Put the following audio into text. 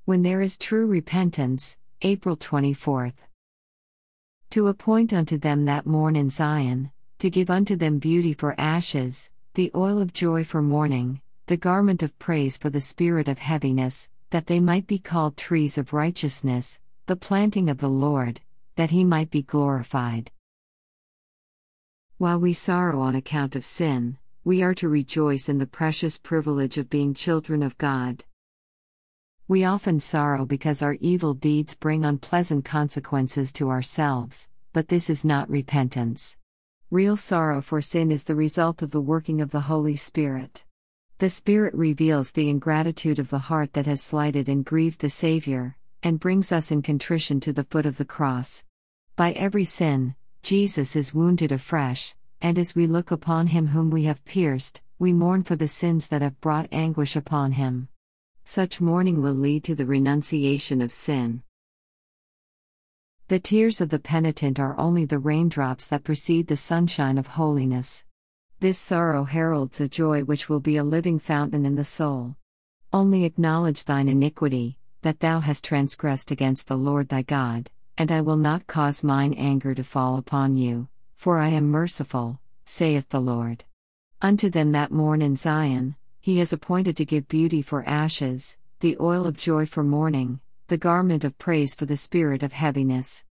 When there is true repentance, April 24th. To appoint unto them that mourn in Zion, to give unto them beauty for ashes, the oil of joy for mourning, the garment of praise for the spirit of heaviness, that they might be called trees of righteousness, the planting of the Lord, that he might be glorified. While we sorrow on account of sin, we are to rejoice in the precious privilege of being children of God. We often sorrow because our evil deeds bring unpleasant consequences to ourselves, but this is not repentance. Real sorrow for sin is the result of the working of the Holy Spirit. The Spirit reveals the ingratitude of the heart that has slighted and grieved the Savior, and brings us in contrition to the foot of the cross. By every sin, Jesus is wounded afresh, and as we look upon him whom we have pierced, we mourn for the sins that have brought anguish upon him. Such mourning will lead to the renunciation of sin. The tears of the penitent are only the raindrops that precede the sunshine of holiness. This sorrow heralds a joy which will be a living fountain in the soul. Only acknowledge thine iniquity, that thou hast transgressed against the Lord thy God, and I will not cause mine anger to fall upon you, for I am merciful, saith the Lord. Unto them that mourn in Zion, he has appointed to give beauty for ashes, the oil of joy for mourning, the garment of praise for the spirit of heaviness.